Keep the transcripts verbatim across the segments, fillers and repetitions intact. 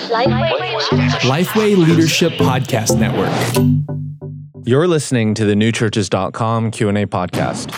Lifeway Leadership Podcast Network. You're listening to the new churches dot com Q and A podcast.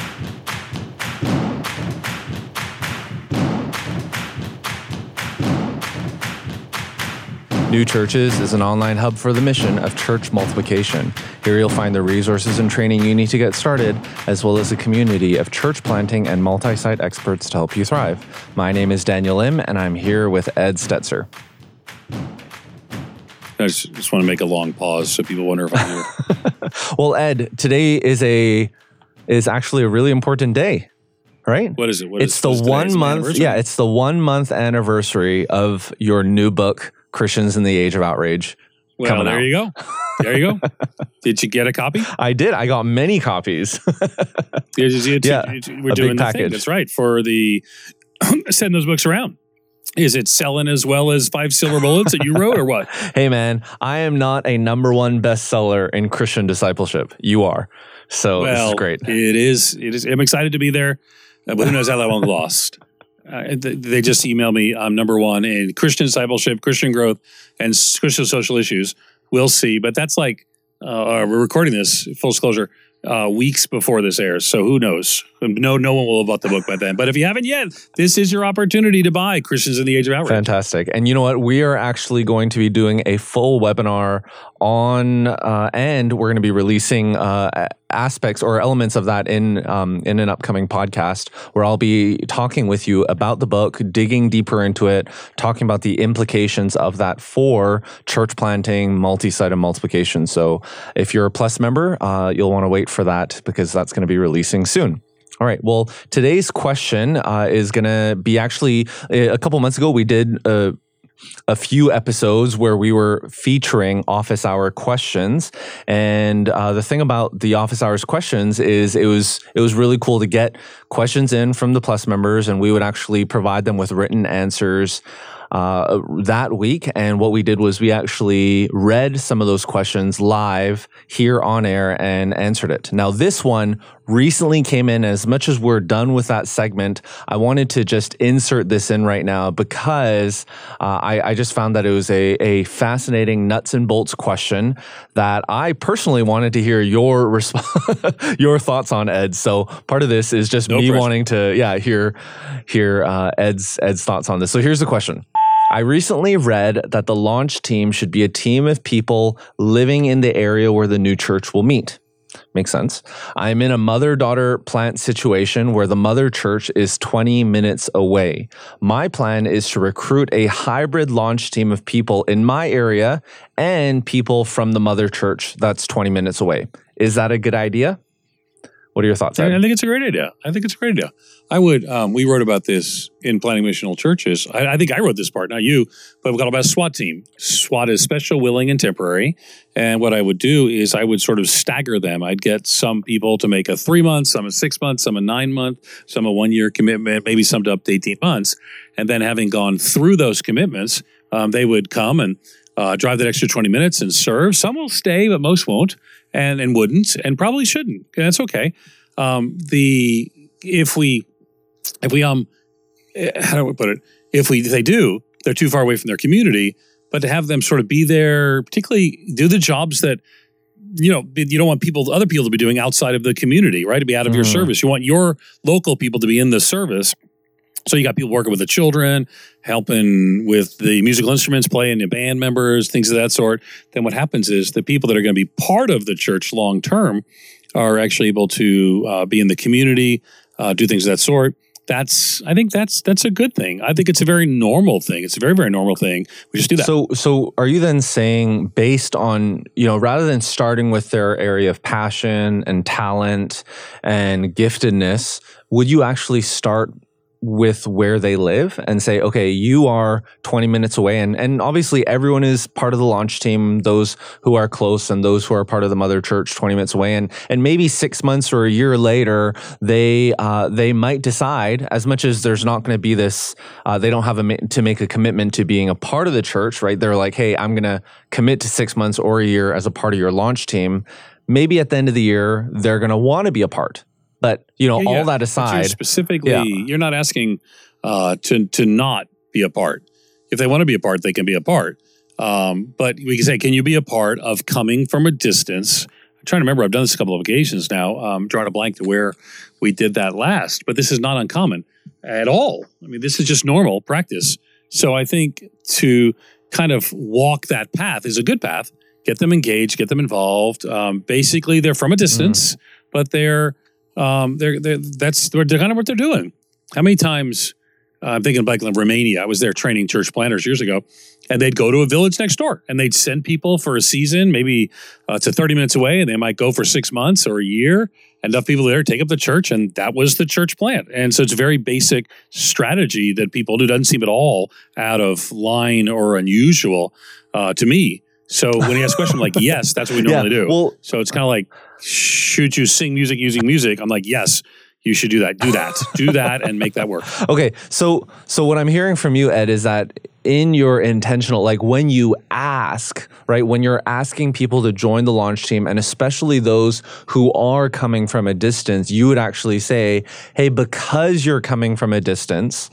New Churches is an online hub for the mission of church multiplication. Here you'll find the resources and training you need to get started, as well as a community of church planting and multi-site experts to help you thrive. My name is Daniel Lim, and I'm here with Ed Stetzer. I just, just want to make a long pause so people wonder if I'm here. Well, Ed, today is a is actually a really important day, right? What is it? What it's is, the is one month. Yeah, it's the one month anniversary of your new book, Christians in the Age of Outrage. Well, coming there out. you go. There you go. Did you get a copy? I did. I got many copies. You- you- you- Yeah, you- We're a doing big the package. thing. That's right. For the send those books around. Is it selling as well as Five Silver Bullets that you wrote, or what? Hey, man, I am not a number one bestseller in Christian discipleship. You are. So this Well, is great. it is. It is. I'm excited to be there, uh, but who knows how that one lost? Uh, th- they just emailed me. I'm number one in Christian discipleship, Christian growth, and s- Christian social issues. We'll see. But that's like uh, we're recording this. Full disclosure. Uh, weeks before this airs, so who knows? No, no one will have bought the book by then. But if you haven't yet, this is your opportunity to buy Christians in the Age of Outrage. Fantastic. And you know what? We are actually going to be doing a full webinar on, uh, and we're going to be releasing uh, aspects or elements of that in um, in an upcoming podcast where I'll be talking with you about the book, digging deeper into it, talking about the implications of that for church planting, multi-site, and multiplication. So if you're a Plus member, uh, you'll want to wait for that because that's going to be releasing soon. All right. Well, today's question uh, is going to be actually a couple months ago, we did uh, a few episodes where we were featuring office hour questions. And uh, the thing about the office hours questions is it was it was really cool to get questions in from the Plus members, and we would actually provide them with written answers Uh, that week. And what we did was we actually read some of those questions live here on air and answered it. Now, this one recently came in. As much as we're done with that segment, I wanted to just insert this in right now because uh, I, I just found that it was a, a fascinating nuts and bolts question that I personally wanted to hear your resp- your thoughts on, Ed. So part of this is just No me pressure. wanting to, yeah, hear hear uh, Ed's Ed's thoughts on this. So here's the question. I recently read that the launch team should be a team of people living in the area where the new church will meet. Makes sense. I'm in a mother-daughter plant situation where the mother church is twenty minutes away. My plan is to recruit a hybrid launch team of people in my area and people from the mother church that's twenty minutes away. Is that a good idea? What are your thoughts, Ed? I think it's a great idea. I think it's a great idea. I would, um, we wrote about this in Planning Missional Churches. I, I think I wrote this part, not you, but we've got about a SWAT team. SWAT is special, willing, and temporary. And what I would do is I would sort of stagger them. I'd get some people to make a three month, some a six month, some a nine month, some a one year commitment, maybe some to up to eighteen months. And then having gone through those commitments, um, they would come and uh, drive that extra twenty minutes and serve. Some will stay, but most won't. And and wouldn't, and probably shouldn't. And that's okay. Um, the if we if we um how do we put it? If we if they do, they're too far away from their community. But to have them sort of be there, particularly do the jobs that you know you don't want people other people to be doing outside of the community, right? To be out of Mm. your service. You want your local people to be in the service. So you got people working with the children, helping with the musical instruments, playing the band members, things of that sort. Then what happens is the people that are going to be part of the church long term are actually able to uh, be in the community, uh, do things of that sort. That's I think that's that's a good thing. I think it's a very normal thing. It's a very very normal thing. We just do that. So, so are you then saying, based on, you know, rather than starting with their area of passion and talent and giftedness, would you actually start with where they live and say, okay, you are twenty minutes away. And, and obviously everyone is part of the launch team, those who are close and those who are part of the mother church twenty minutes away. And, and maybe six months or a year later, they, uh, they might decide, as much as there's not going to be this, uh, they don't have a, to make a commitment to being a part of the church, right? They're like, hey, I'm going to commit to six months or a year as a part of your launch team. Maybe at the end of the year, they're going to want to be a part. But, you know, Yeah, yeah. all that But you're aside, specifically, Yeah. you're not asking uh, to to not be a part. if they want to be a part, they can be a part. Um, but we can say, can you be a part of coming from a distance? I'm trying to remember. I've done this a couple of occasions now. Um, drawing a blank to where we did that last, but this is not uncommon at all. I mean, this is just normal practice. So I think to kind of walk that path is a good path. Get them engaged, get them involved. Um, basically, they're from a distance, mm. but they're um, they're, they're that's they're kind of what they're doing. How many times? Uh, I'm thinking back in Romania. I was there training church planners years ago, and they'd go to a village next door, and they'd send people for a season, maybe uh, to thirty minutes away, and they might go for six months or a year. Enough people there take up the church, and that was the church plant. And so it's a very basic strategy that people do. Doesn't seem at all out of line or unusual uh, to me. So when you ask a question, I'm like, yes, that's what we normally yeah, do. Well, so it's kind of like, should you sing music using music? I'm like, yes. You should do that. Do that. Do that and make that work. Okay. So so what I'm hearing from you, Ed, is that in your intentional, like when you ask, right, when you're asking people to join the launch team, and especially those who are coming from a distance, you would actually say, hey, because you're coming from a distance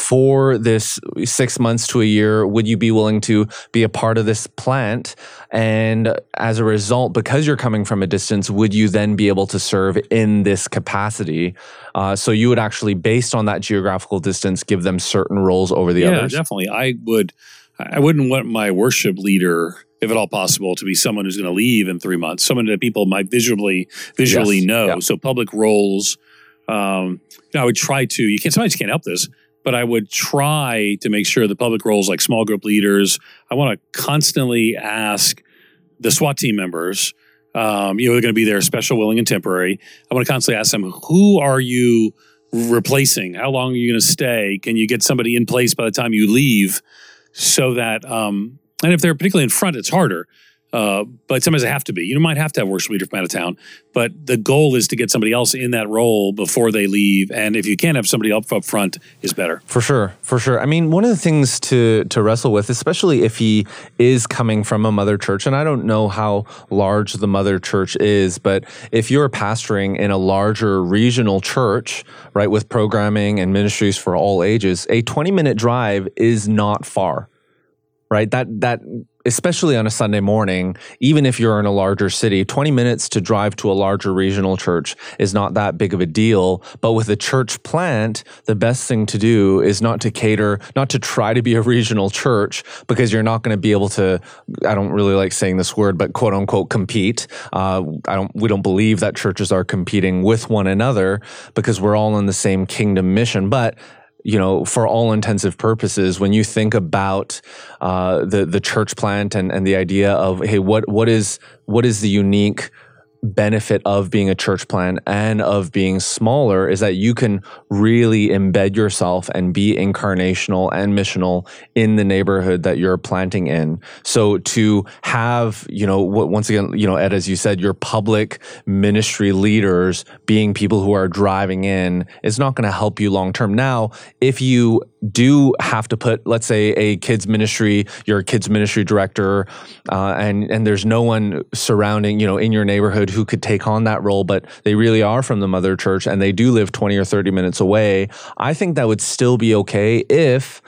for this six months to a year, would you be willing to be a part of this plant? And as a result, because you're coming from a distance, would you then be able to serve in this capacity? Uh, so you would actually, based on that geographical distance, give them certain roles over the yeah, others? Yeah, definitely. I would. I wouldn't want my worship leader, if at all possible, to be someone who's going to leave in three months. Someone that people might visually visually yes. know. Yeah. So public roles. Um, you know, I would try to. You can't. Sometimes you can't help this. But I would try to make sure the public roles, like small group leaders, I want to constantly ask the SWAT team members, um, you know, they're going to be there, special, willing, and temporary. I want to constantly ask them, who are you replacing? How long are you going to stay? Can you get somebody in place by the time you leave? So that, um, and if they're particularly in front, it's harder. Uh, but sometimes they have to be. You might have to have a worship leader from out of town, but the goal is to get somebody else in that role before they leave. And if you can't have somebody up up front, is better. For sure, for sure. I mean, one of the things to to wrestle with, especially if he is coming from a mother church, and I don't know how large the mother church is, but if you're pastoring in a larger regional church, right, with programming and ministries for all ages, a twenty minute drive is not far, right? That that. Especially on a Sunday morning, even if you're in a larger city, twenty minutes to drive to a larger regional church is not that big of a deal. But with a church plant, the best thing to do is not to cater, not to try to be a regional church, because you're not going to be able to, I don't really like saying this word, but quote unquote compete. Uh, I don't, we don't believe that churches are competing with one another because we're all in the same kingdom mission. But you know, for all intensive purposes, when you think about uh, the the church plant and, and the idea of, hey, what what is what is the unique benefit of being a church plant and of being smaller is that you can really embed yourself and be incarnational and missional in the neighborhood that you're planting in. So to have, you know, once again, you know, Ed, as you said, your public ministry leaders being people who are driving in is not going to help you long term. Now, if you do have to put, let's say, a kids ministry, you're a kids ministry director, uh, and and there's no one surrounding, you know, in your neighborhood who could take on that role, but they really are from the mother church and they do live twenty or thirty minutes away, I think that would still be okay if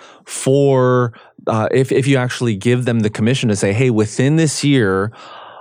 for uh, if if you actually give them the commission to say, hey, within this year,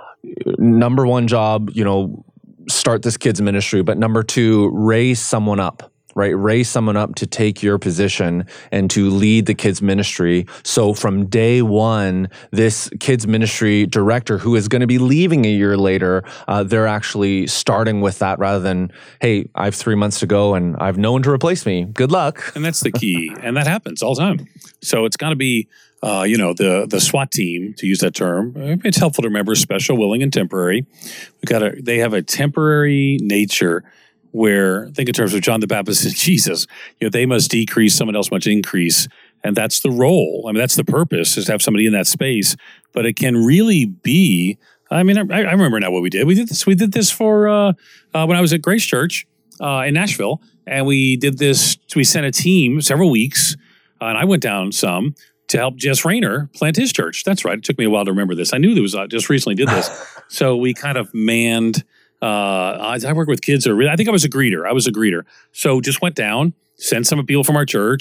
number one job, you know, start this kids ministry, but number two, raise someone up. Right, raise someone up to take your position and to lead the kids ministry. So from day one, this kids ministry director who is going to be leaving a year later, uh, they're actually starting with that rather than, hey, I have three months to go and I have no one to replace me. Good luck. And that's the key. And that happens all the time. So it's got to be, uh, you know, the the SWAT team, to use that term. It's helpful to remember special, willing, and temporary. We got to. They have a temporary nature. Where, think in terms of John the Baptist and Jesus, you know, they must decrease, someone else must increase. And that's the role. I mean, that's the purpose, is to have somebody in that space. But it can really be, I mean, I, I remember now what we did. We did this, we did this for, uh, uh, when I was at Grace Church uh, in Nashville. And we did this, we sent a team several weeks, uh, and I went down some, to help Jess Rayner plant his church. That's right. It took me a while to remember this. I knew there was, uh, just recently did this. So we kind of manned, Uh, I work with kids. Who are really, I think I was a greeter. I was a greeter. So just went down, sent some people from our church,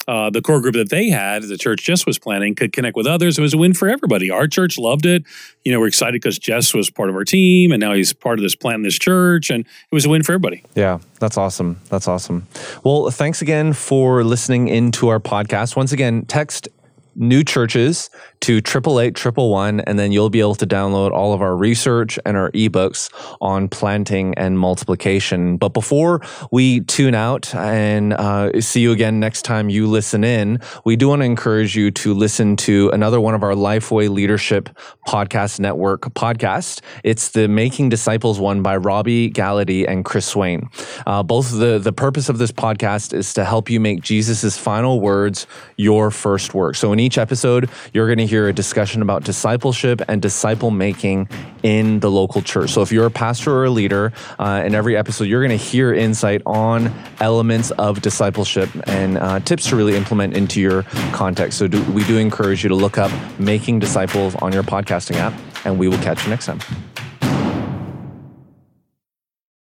uh, the core group that they had, the church Jess was planning, could connect with others. It was a win for everybody. Our church loved it. You know, we're excited because Jess was part of our team, and now he's part of this planting this church, and it was a win for everybody. Yeah, that's awesome. That's awesome. Well, thanks again for listening into our podcast. Once again, text new churches to triple eight triple one, and then you'll be able to download all of our research and our ebooks on planting and multiplication. But before we tune out and uh, see you again next time you listen in, we do want to encourage you to listen to another one of our Lifeway Leadership Podcast Network podcasts. It's the Making Disciples one by Robbie Gallaty and Chris Swain. Uh, both the the purpose of this podcast is to help you make Jesus's final words your first work. So in each episode, you're going to hear a discussion about discipleship and disciple making in the local church. So if you're a pastor or a leader, uh, in every episode, you're going to hear insight on elements of discipleship and uh, tips to really implement into your context. So do, we do encourage you to look up Making Disciples on your podcasting app, and we will catch you next time.